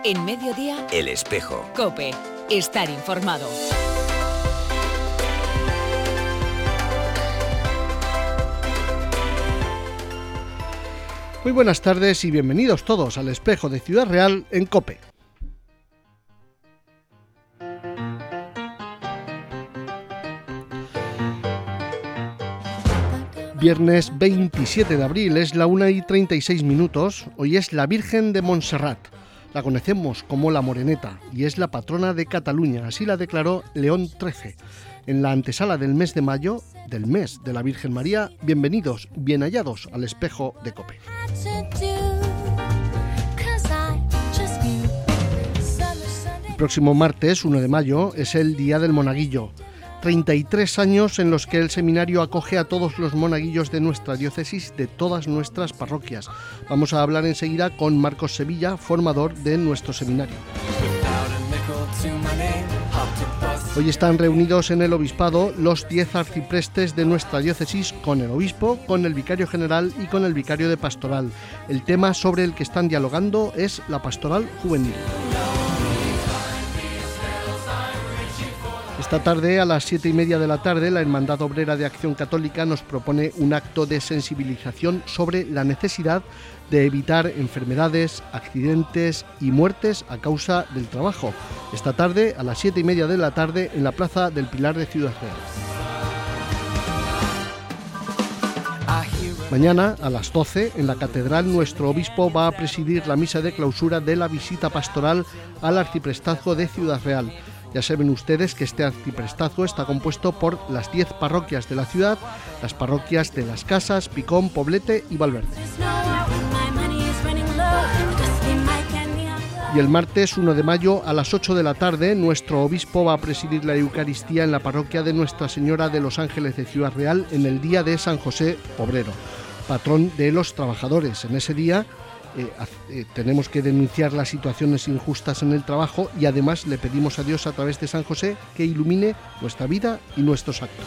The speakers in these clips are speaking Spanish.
En Mediodía, El Espejo. COPE. Estar informado. Muy buenas tardes y bienvenidos todos al Espejo de Ciudad Real en COPE. Viernes 27 de abril, es la 1:36. Hoy es la Virgen de Montserrat. La conocemos como la Moreneta y es la patrona de Cataluña, así la declaró León XIII. En la antesala del mes de mayo, del mes de la Virgen María, bienvenidos, bien hallados al Espejo de COPE. El próximo martes, 1 de mayo, es el Día del Monaguillo. 33 años en los que el seminario acoge a todos los monaguillos de nuestra diócesis, de todas nuestras parroquias. Vamos a hablar enseguida con Marcos Sevilla, formador de nuestro seminario. Hoy están reunidos en el obispado los 10 arciprestes de nuestra diócesis con el obispo, con el vicario general y con el vicario de pastoral. El tema sobre el que están dialogando es la pastoral juvenil. Esta tarde, a las 7:30 de la tarde, la Hermandad Obrera de Acción Católica nos propone un acto de sensibilización sobre la necesidad de evitar enfermedades, accidentes y muertes a causa del trabajo. Esta tarde, a las 7:30 de la tarde, en la Plaza del Pilar de Ciudad Real. Mañana, a las 12, en la Catedral, nuestro obispo va a presidir la misa de clausura de la visita pastoral al arciprestazgo de Ciudad Real. Ya saben ustedes que este arciprestazgo está compuesto por las 10 parroquias de la ciudad, las parroquias de Las Casas, Picón, Poblete y Valverde. Y el martes 1 de mayo a las 8 de la tarde, nuestro obispo va a presidir la Eucaristía en la parroquia de Nuestra Señora de los Ángeles de Ciudad Real en el día de San José Obrero, patrón de los trabajadores. En ese día tenemos que denunciar las situaciones injustas en el trabajo y además le pedimos a Dios a través de San José que ilumine nuestra vida y nuestros actos.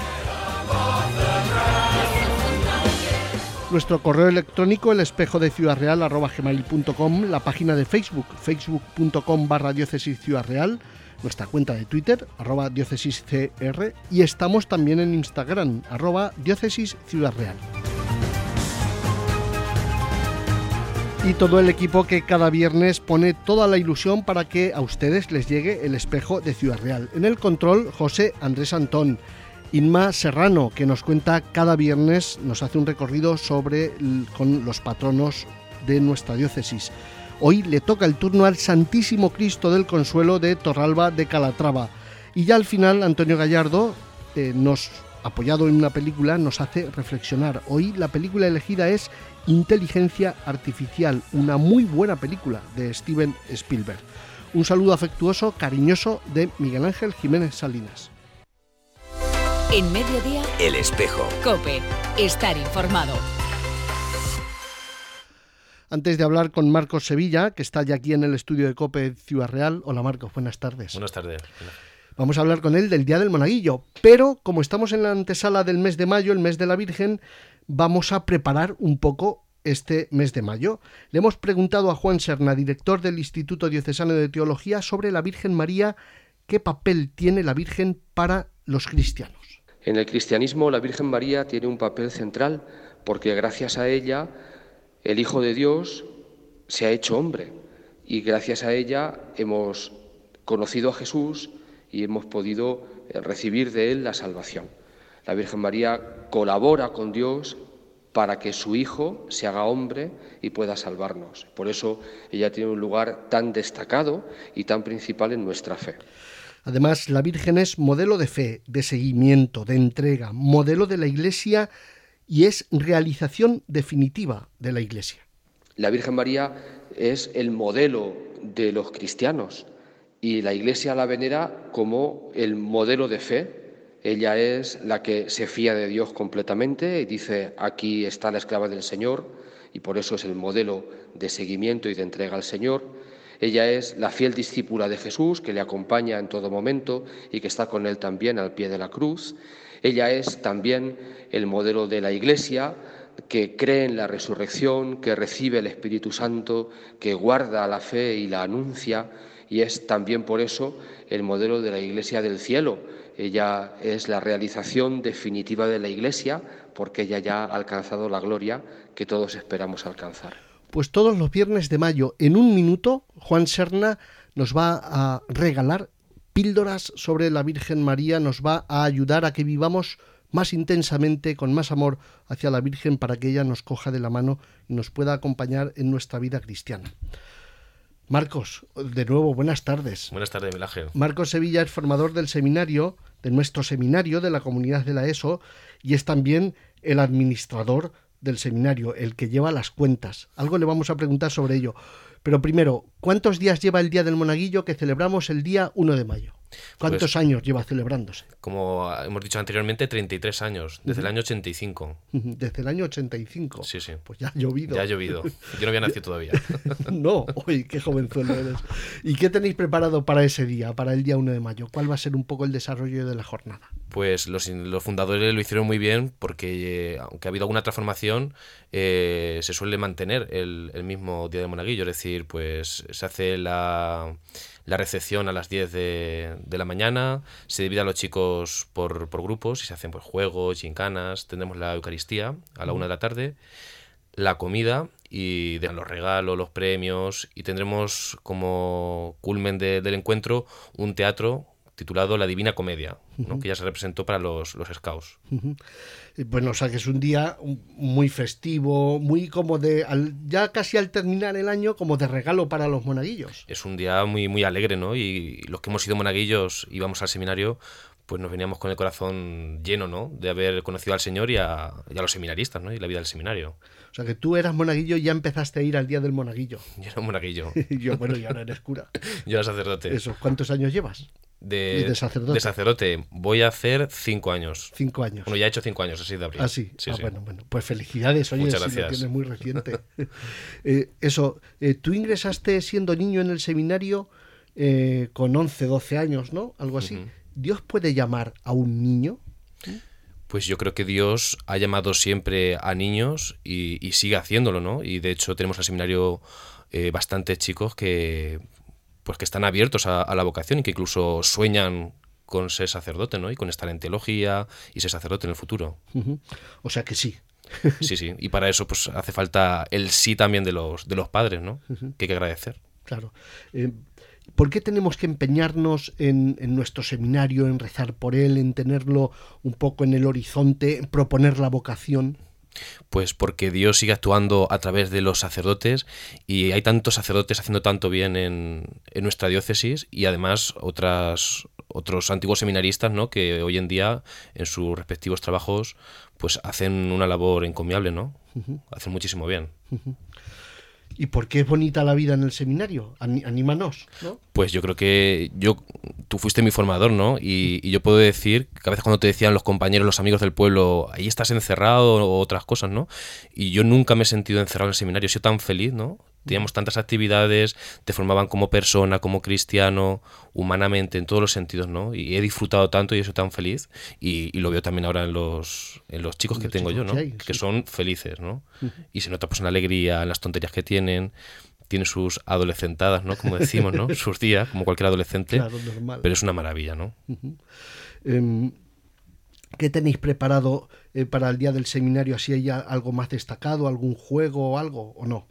Nuestro correo electrónico, elespejodeciudadreal@gmail.com, la página de Facebook, facebook.com/diócesis Ciudad Real, nuestra cuenta de Twitter, @diócesiscr, y estamos también en Instagram, @diócesis Ciudad Real. Y todo el equipo que cada viernes pone toda la ilusión para que a ustedes les llegue el Espejo de Ciudad Real. En el control, José Andrés Antón. Inma Serrano, que nos cuenta cada viernes, nos hace un recorrido con los patronos de nuestra diócesis. Hoy le toca el turno al Santísimo Cristo del Consuelo de Torralba de Calatrava. Y ya al final, Antonio Gallardo, apoyado en una película, nos hace reflexionar. Hoy la película elegida es Inteligencia Artificial, una muy buena película de Steven Spielberg. Un saludo afectuoso, cariñoso de Miguel Ángel Jiménez Salinas. En Mediodía, El Espejo. COPE. Estar informado. Antes de hablar con Marcos Sevilla, que está ya aquí en el estudio de COPE Ciudad Real. Hola Marcos, buenas tardes. Buenas tardes. Vamos a hablar con él del Día del Monaguillo, pero como estamos en la antesala del mes de mayo, el mes de la Virgen, vamos a preparar un poco este mes de mayo. Le hemos preguntado a Juan Serna, director del Instituto Diocesano de Teología, sobre la Virgen María, qué papel tiene la Virgen para los cristianos. En el cristianismo la Virgen María tiene un papel central porque gracias a ella el Hijo de Dios se ha hecho hombre y gracias a ella hemos conocido a Jesús y hemos podido recibir de él la salvación. La Virgen María colabora con Dios para que su Hijo se haga hombre y pueda salvarnos. Por eso ella tiene un lugar tan destacado y tan principal en nuestra fe. Además, la Virgen es modelo de fe, de seguimiento, de entrega, modelo de la Iglesia y es realización definitiva de la Iglesia. La Virgen María es el modelo de los cristianos y la Iglesia la venera como el modelo de fe. Ella es la que se fía de Dios completamente y dice: aquí está la esclava del Señor, y por eso es el modelo de seguimiento y de entrega al Señor. Ella es la fiel discípula de Jesús, que le acompaña en todo momento y que está con él también al pie de la cruz. Ella es también el modelo de la Iglesia, que cree en la resurrección, que recibe el Espíritu Santo, que guarda la fe y la anuncia, y es también por eso el modelo de la Iglesia del cielo. Ella es la realización definitiva de la Iglesia, porque ella ya ha alcanzado la gloria que todos esperamos alcanzar. Pues todos los viernes de mayo, en un minuto, Juan Serna nos va a regalar píldoras sobre la Virgen María, nos va a ayudar a que vivamos más intensamente, con más amor hacia la Virgen, para que ella nos coja de la mano y nos pueda acompañar en nuestra vida cristiana. Marcos, de nuevo, buenas tardes. Buenas tardes, Miguel Ángel. Marcos Sevilla es formador del seminario, de nuestro seminario, de la comunidad de la ESO, y es también el administrador del seminario, el que lleva las cuentas. Algo le vamos a preguntar sobre ello. Pero primero, ¿cuántos días lleva el Día del Monaguillo, que celebramos el día 1 de mayo? ¿Cuántos años lleva celebrándose? Como hemos dicho anteriormente, 33 años, desde el año 85. Desde el año 85. Sí, sí. Pues ya ha llovido. Ya ha llovido. Yo no había nacido todavía. No, uy, qué jovenzuelo eres. ¿Y qué tenéis preparado para ese día, para el día 1 de mayo? ¿Cuál va a ser un poco el desarrollo de la jornada? Pues los fundadores lo hicieron muy bien porque, aunque ha habido alguna transformación, se suele mantener el mismo Día del Monaguillo. Es decir, pues se hace la recepción a las 10 de la mañana, se divide a los chicos por grupos y se hacen pues juegos, gincanas, tendremos la Eucaristía a la 1 de la tarde, la comida y los regalos, los premios, y tendremos como culmen del encuentro un teatro titulado La Divina Comedia, ¿no? Que ya se representó para los scouts. Bueno, o sea que es un día muy festivo, muy como ya casi al terminar el año, como de regalo para los monaguillos. Es un día muy, muy alegre, ¿no? Y los que hemos sido monaguillos, íbamos al seminario, pues nos veníamos con el corazón lleno, ¿no? De haber conocido al Señor y a los seminaristas, ¿no? Y la vida del seminario. O sea que tú eras monaguillo y ya empezaste a ir al Día del Monaguillo. Yo era un monaguillo. Y ahora eres cura. Yo era sacerdote. Eso, ¿cuántos años llevas? De sacerdote voy a hacer 5 años. 5 años. Bueno, ya he hecho 5 años, así de abril. Ah, sí. Sí. Bueno. Pues felicidades, oye, muchas si gracias. lo tienes muy reciente. Tú ingresaste siendo niño en el seminario con 11, 12 años, ¿no? Algo así. Uh-huh. ¿Dios puede llamar a un niño? Pues yo creo que Dios ha llamado siempre a niños y sigue haciéndolo, ¿no? Y de hecho tenemos al seminario bastantes chicos que están abiertos a la vocación y que incluso sueñan con ser sacerdote, ¿no? Y con estar en teología y ser sacerdote en el futuro. Uh-huh. O sea que sí. Sí. Y para eso pues hace falta el sí también de los padres, ¿no? Uh-huh. Que hay que agradecer. Claro. ¿Por qué tenemos que empeñarnos en nuestro seminario, en rezar por él, en tenerlo un poco en el horizonte, en proponer la vocación? Pues porque Dios sigue actuando a través de los sacerdotes y hay tantos sacerdotes haciendo tanto bien en nuestra diócesis y además otros antiguos seminaristas, ¿no? Que hoy en día en sus respectivos trabajos pues hacen una labor encomiable, ¿no? Uh-huh. Hacen muchísimo bien. Uh-huh. ¿Y por qué es bonita la vida en el seminario? Anímanos, ¿no? Pues yo creo que tú fuiste mi formador, ¿no? Y yo puedo decir que a veces cuando te decían los compañeros, los amigos del pueblo, ahí estás encerrado o otras cosas, ¿no? Y yo nunca me he sentido encerrado en el seminario, he sido tan feliz, ¿no? Teníamos tantas actividades, te formaban como persona, como cristiano, humanamente, en todos los sentidos, ¿no? Y he disfrutado tanto y he sido tan feliz. Y lo veo también ahora en los chicos que tengo yo, ¿no? Que son felices, ¿no? Uh-huh. Y se nota pues una alegría en las tonterías que tienen sus adolescentadas, ¿no? Como decimos, ¿no? Sus días, como cualquier adolescente. Claro, normal. Pero es una maravilla, ¿no? Uh-huh. ¿Qué tenéis preparado para el día del seminario? ¿Así hay algo más destacado, algún juego o algo, o no?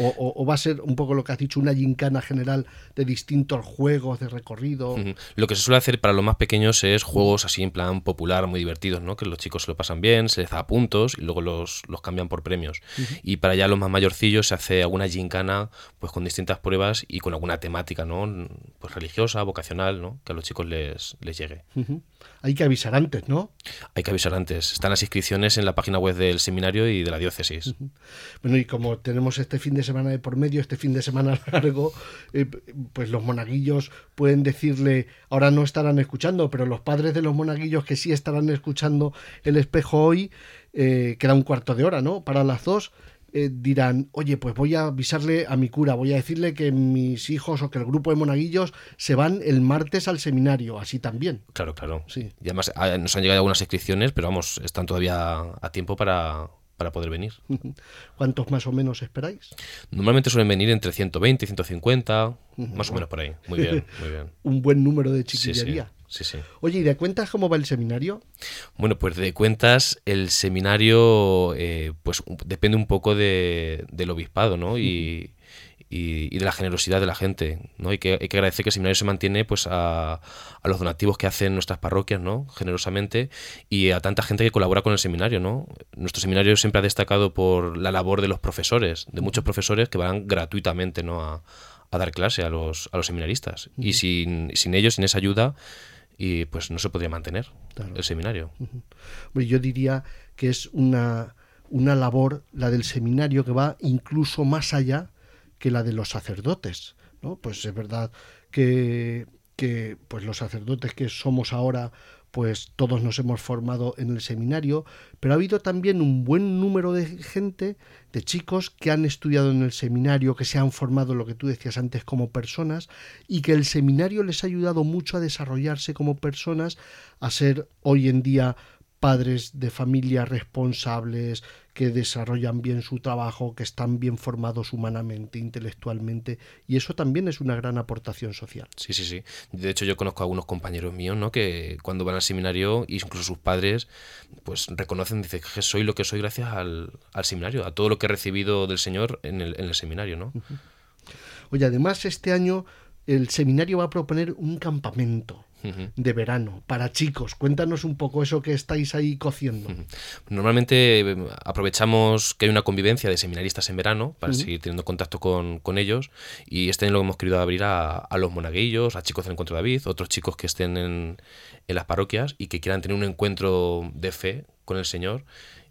O va a ser un poco lo que has dicho, una gincana general de distintos juegos de recorrido. Uh-huh. Lo que se suele hacer para los más pequeños es juegos así en plan popular, muy divertidos, ¿no? Que los chicos se lo pasan bien, se les da puntos y luego los cambian por premios. Uh-huh. Y para ya los más mayorcillos se hace alguna gincana pues con distintas pruebas y con alguna temática, ¿no? Pues religiosa, vocacional, ¿no? Que a los chicos les llegue. Uh-huh. Hay que avisar antes, ¿no? Hay que avisar antes. Están las inscripciones en la página web del seminario y de la diócesis. Uh-huh. Bueno, y como tenemos este fin de semana de por medio, este fin de semana largo, pues los monaguillos pueden decirle, ahora no estarán escuchando, pero los padres de los monaguillos que sí estarán escuchando El Espejo hoy, queda un cuarto de hora, ¿no? Para las 2, dirán, oye, pues voy a avisarle a mi cura, voy a decirle que mis hijos o que el grupo de monaguillos se van el martes al seminario, así también. Claro. Sí. Y además nos han llegado algunas inscripciones, pero vamos, están todavía a tiempo para para poder venir. ¿Cuántos más o menos esperáis? Normalmente suelen venir entre 120 y 150, más o menos por ahí. Muy bien, muy bien. Un buen número de chiquillería. Sí. Oye, ¿y de cuentas cómo va el seminario? Bueno, pues de cuentas el seminario pues depende un poco del obispado, ¿no? Y de la generosidad de la gente, ¿no? Hay que agradecer que el seminario se mantiene pues a los donativos que hacen nuestras parroquias, ¿no? Generosamente, y a tanta gente que colabora con el seminario, ¿no? Nuestro seminario siempre ha destacado por la labor de los profesores, de muchos profesores que van gratuitamente, ¿no? a dar clase a los seminaristas. Y sin ellos, sin esa ayuda, y pues no se podría mantener el seminario. Yo diría que es una labor, la del seminario, que va incluso más allá que la de los sacerdotes, ¿no? Pues es verdad que pues los sacerdotes que somos ahora, pues todos nos hemos formado en el seminario, pero ha habido también un buen número de gente, de chicos que han estudiado en el seminario, que se han formado, lo que tú decías antes, como personas, y que el seminario les ha ayudado mucho a desarrollarse como personas, a ser hoy en día padres de familia responsables, que desarrollan bien su trabajo, que están bien formados humanamente, intelectualmente, y eso también es una gran aportación social. Sí. De hecho, yo conozco a algunos compañeros míos, ¿no? Que cuando van al seminario, incluso sus padres, pues reconocen, dicen que soy lo que soy gracias al seminario, a todo lo que he recibido del Señor en el seminario, ¿no? Oye, además este año el seminario va a proponer un campamento de verano para chicos. Cuéntanos un poco eso que estáis ahí cociendo. Normalmente aprovechamos que hay una convivencia de seminaristas en verano para seguir teniendo contacto con ellos, y este año lo hemos querido abrir a los monaguillos, a chicos del Encuentro de David, otros chicos que estén en las parroquias y que quieran tener un encuentro de fe con el Señor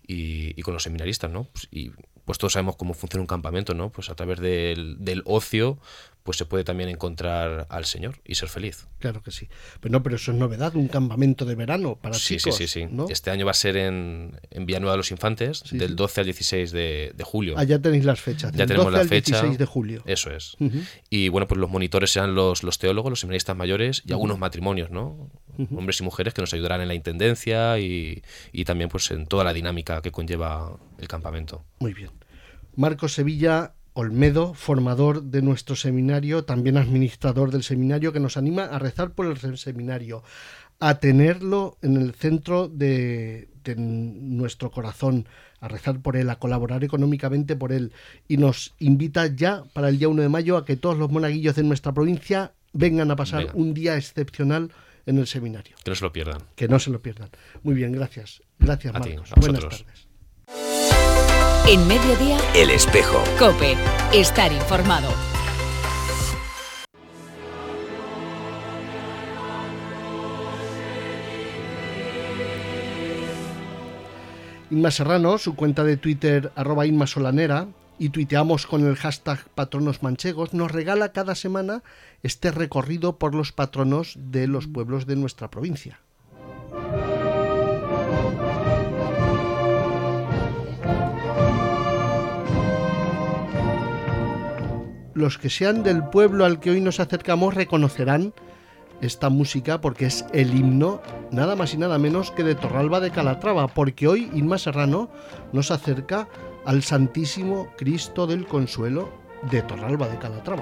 y con los seminaristas, ¿no? Pues todos sabemos cómo funciona un campamento, ¿no? Pues a través del ocio pues se puede también encontrar al Señor y ser feliz. Claro que sí. Pero eso es novedad, un campamento de verano para chicos. Sí. ¿No? Este año va a ser en Villanueva de los Infantes, del 12 al 16 de julio. Ya tenéis las fechas. Ya tenemos la fecha. 16 de julio. Eso es. Y bueno, pues los monitores serán los teólogos, los seminaristas mayores y algunos matrimonios, ¿no? Hombres y mujeres que nos ayudarán en la intendencia y también pues en toda la dinámica que conlleva el campamento. Muy bien. Marcos Sevilla Olmedo, formador de nuestro seminario, también administrador del seminario, que nos anima a rezar por el seminario, a tenerlo en el centro de nuestro corazón, a rezar por él, a colaborar económicamente por él, y nos invita ya para el día 1 de mayo a que todos los monaguillos de nuestra provincia vengan a pasar un día excepcional en el seminario. Que no se lo pierdan. Que no se lo pierdan. Muy bien, gracias. Gracias, a Marcos. Ti, a Buenas tardes. En Mediodía, El Espejo. COPE. Estar informado. Inma Serrano, su cuenta de Twitter @InmaSolanera, y tuiteamos con el hashtag Patronos Manchegos, nos regala cada semana este recorrido por los patronos de los pueblos de nuestra provincia. Los que sean del pueblo al que hoy nos acercamos reconocerán esta música porque es el himno nada más y nada menos que de Torralba de Calatrava, porque hoy Inma Serrano nos acerca al Santísimo Cristo del Consuelo de Torralba de Calatrava.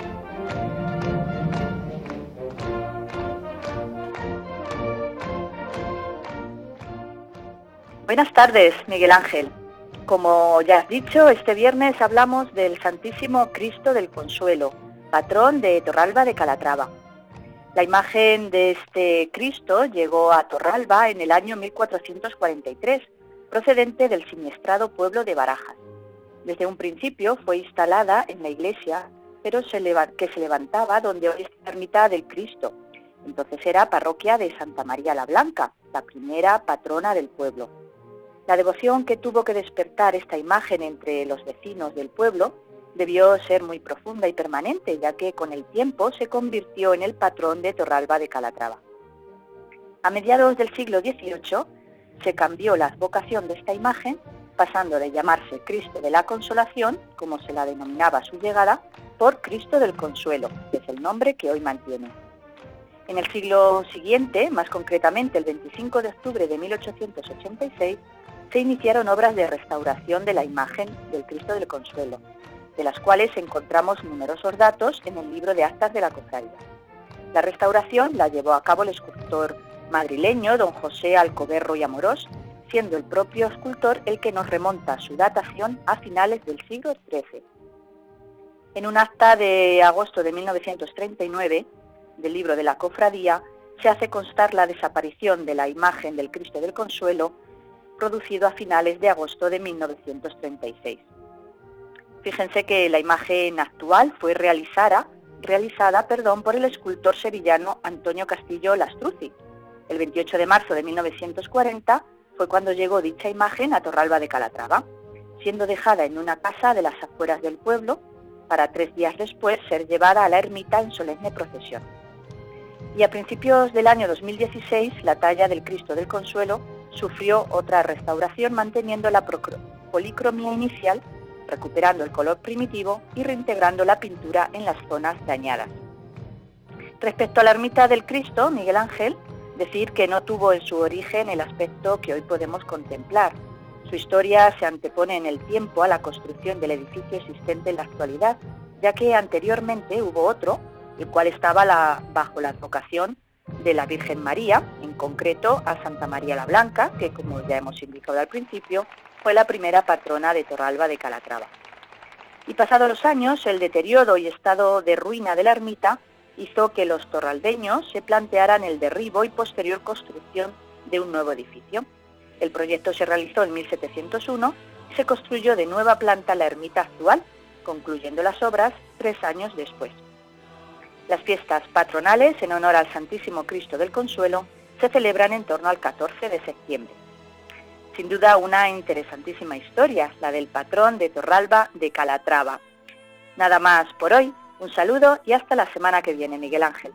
Buenas tardes, Miguel Ángel. Como ya has dicho, este viernes hablamos del Santísimo Cristo del Consuelo, patrón de Torralba de Calatrava. La imagen de este Cristo llegó a Torralba en el año 1443, procedente del siniestrado pueblo de Barajas. Desde un principio fue instalada en la iglesia, pero que se levantaba donde hoy es la ermita del Cristo. Entonces era parroquia de Santa María la Blanca, la primera patrona del pueblo. La devoción que tuvo que despertar esta imagen entre los vecinos del pueblo debió ser muy profunda y permanente, ya que con el tiempo se convirtió en el patrón de Torralba de Calatrava. A mediados del siglo XVIII se cambió la advocación de esta imagen, pasando de llamarse Cristo de la Consolación, como se la denominaba a su llegada, por Cristo del Consuelo, que es el nombre que hoy mantiene. En el siglo siguiente, más concretamente el 25 de octubre de 1886, se iniciaron obras de restauración de la imagen del Cristo del Consuelo, de las cuales encontramos numerosos datos en el libro de actas de la cofradía. La restauración la llevó a cabo el escultor madrileño don José Alcoberro y Amorós, siendo el propio escultor el que nos remonta su datación a finales del siglo XIII. En un acta de agosto de 1939 del libro de la cofradía se hace constar la desaparición de la imagen del Cristo del Consuelo, producido a finales de agosto de 1936. Fíjense que la imagen actual fue realizada por el escultor sevillano Antonio Castillo Lastruzzi. El 28 de marzo de 1940 fue cuando llegó dicha imagen a Torralba de Calatrava, siendo dejada en una casa de las afueras del pueblo para 3 días después ser llevada a la ermita en solemne procesión. Y a principios del año 2016 la talla del Cristo del Consuelo sufrió otra restauración manteniendo la policromía inicial, recuperando el color primitivo y reintegrando la pintura en las zonas dañadas. Respecto a la ermita del Cristo, Miguel Ángel, decir que no tuvo en su origen el aspecto que hoy podemos contemplar. Su historia se antepone en el tiempo a la construcción del edificio existente en la actualidad, ya que anteriormente hubo otro, el cual estaba bajo la advocación de la Virgen María, en concreto a Santa María la Blanca, que como ya hemos indicado al principio, fue la primera patrona de Torralba de Calatrava. Y pasados los años, el deterioro y estado de ruina de la ermita hizo que los torralbeños se plantearan el derribo y posterior construcción de un nuevo edificio. El proyecto se realizó en 1701 y se construyó de nueva planta la ermita actual, concluyendo las obras 3 años después. Las fiestas patronales en honor al Santísimo Cristo del Consuelo se celebran en torno al 14 de septiembre. Sin duda una interesantísima historia, la del patrón de Torralba de Calatrava. Nada más por hoy, un saludo y hasta la semana que viene, Miguel Ángel.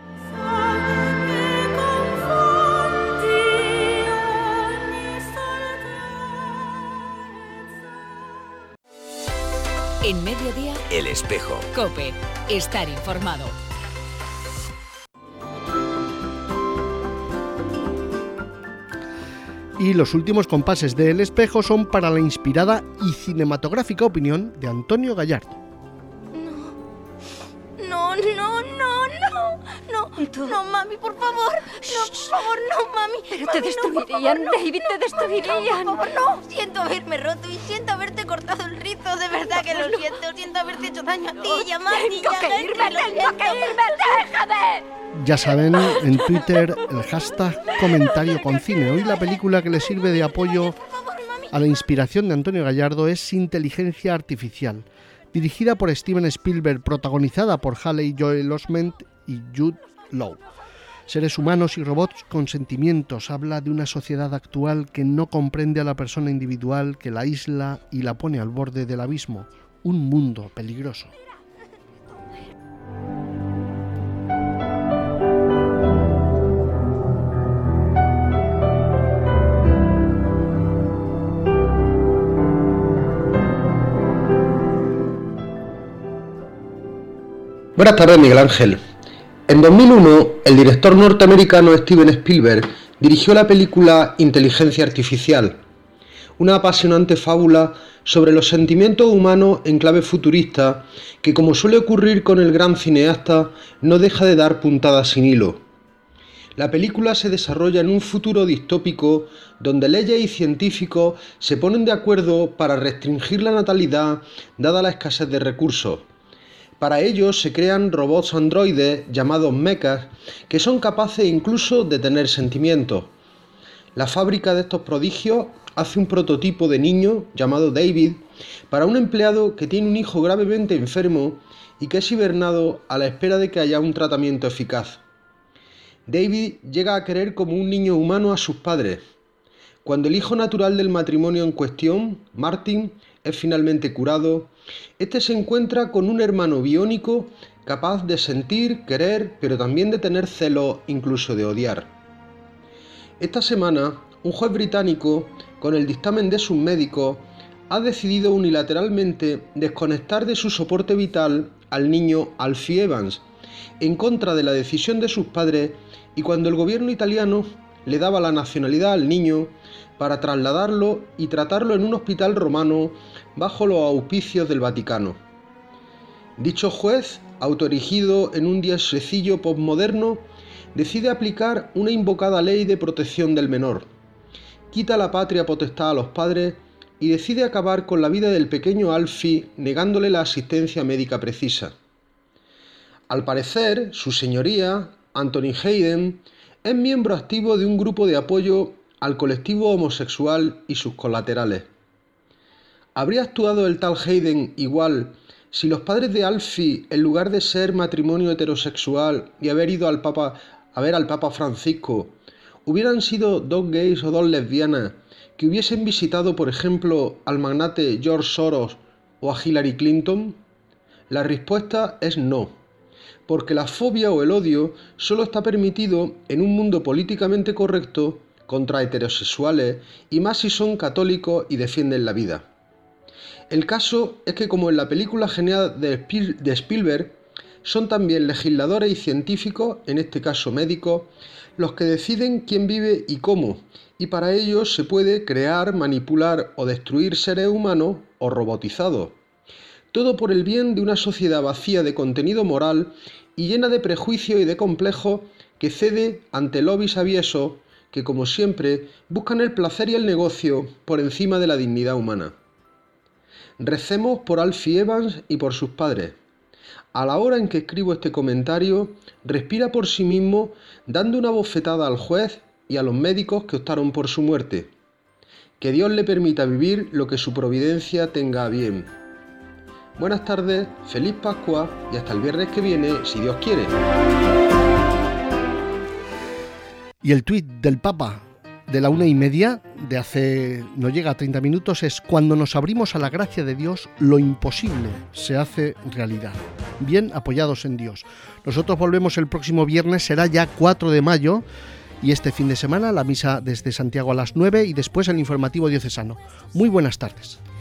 En Mediodía, El Espejo. COPE. Estar informado. Y los últimos compases de El Espejo son para la inspirada y cinematográfica opinión de Antonio Gallardo. No, mami, por favor. No, por favor, no, mami. Pero mami, te destruirían, no, David, te destruirían. No, por favor, no. Siento haberme roto y siento haberte cortado el rizo. De verdad que lo siento. Siento haberte hecho daño a ti y a Marty. Tengo que irme, déjame. Ya saben, en Twitter el hashtag comentario con cine. Hoy la película que le sirve de apoyo a la inspiración de Antonio Gallardo es Inteligencia Artificial, dirigida por Steven Spielberg, protagonizada por Haley Joel Osment y Jude Law. Seres humanos y robots con sentimientos. Habla de una sociedad actual que no comprende a la persona individual, que la aísla y la pone al borde del abismo. Un mundo peligroso. Buenas tardes, Miguel Ángel. En 2001, el director norteamericano Steven Spielberg dirigió la película Inteligencia Artificial, una apasionante fábula sobre los sentimientos humanos en clave futurista que, como suele ocurrir con el gran cineasta, no deja de dar puntadas sin hilo. La película se desarrolla en un futuro distópico donde leyes y científicos se ponen de acuerdo para restringir la natalidad dada la escasez de recursos. Para ello se crean robots androides llamados mechas que son capaces incluso de tener sentimientos. La fábrica de estos prodigios hace un prototipo de niño llamado David para un empleado que tiene un hijo gravemente enfermo y que es hibernado a la espera de que haya un tratamiento eficaz. David llega a querer como un niño humano a sus padres. Cuando el hijo natural del matrimonio en cuestión, Martin, es finalmente curado, este se encuentra con un hermano biónico capaz de sentir, querer, pero también de tener celos, incluso de odiar. Esta semana, un juez británico, con el dictamen de sus médicos, ha decidido unilateralmente desconectar de su soporte vital al niño Alfie Evans, en contra de la decisión de sus padres, y cuando el gobierno italiano le daba la nacionalidad al niño, para trasladarlo y tratarlo en un hospital romano bajo los auspicios del Vaticano. Dicho juez, autoerigido en un diosecillo posmoderno, decide aplicar una invocada ley de protección del menor, quita la patria potestad a los padres y decide acabar con la vida del pequeño Alfie negándole la asistencia médica precisa. Al parecer, su señoría, Anthony Hayden, es miembro activo de un grupo de apoyo al colectivo homosexual y sus colaterales. ¿Habría actuado el tal Hayden igual si los padres de Alfie, en lugar de ser matrimonio heterosexual y haber ido a ver al Papa Francisco, hubieran sido dos gays o dos lesbianas que hubiesen visitado, por ejemplo, al magnate George Soros o a Hillary Clinton? La respuesta es no, porque la fobia o el odio solo está permitido en un mundo políticamente correcto contra heterosexuales y más si son católicos y defienden la vida. El caso es que, como en la película genial de Spielberg, son también legisladores y científicos, en este caso médicos, los que deciden quién vive y cómo, y para ello se puede crear, manipular o destruir seres humanos o robotizados. Todo por el bien de una sociedad vacía de contenido moral y llena de prejuicios y de complejos que cede ante lobbies aviesos que, como siempre, buscan el placer y el negocio por encima de la dignidad humana. Recemos por Alfie Evans y por sus padres. A la hora en que escribo este comentario, respira por sí mismo, dando una bofetada al juez y a los médicos que optaron por su muerte. Que Dios le permita vivir lo que su providencia tenga a bien. Buenas tardes, feliz Pascua y hasta el viernes que viene, si Dios quiere. Y el tuit del Papa de la 1:30, de hace no llega a 30 minutos, es: cuando nos abrimos a la gracia de Dios, lo imposible se hace realidad. Bien apoyados en Dios. Nosotros volvemos el próximo viernes, será ya 4 de mayo, y este fin de semana la misa desde Santiago a las 9 y después el informativo diocesano. Muy buenas tardes.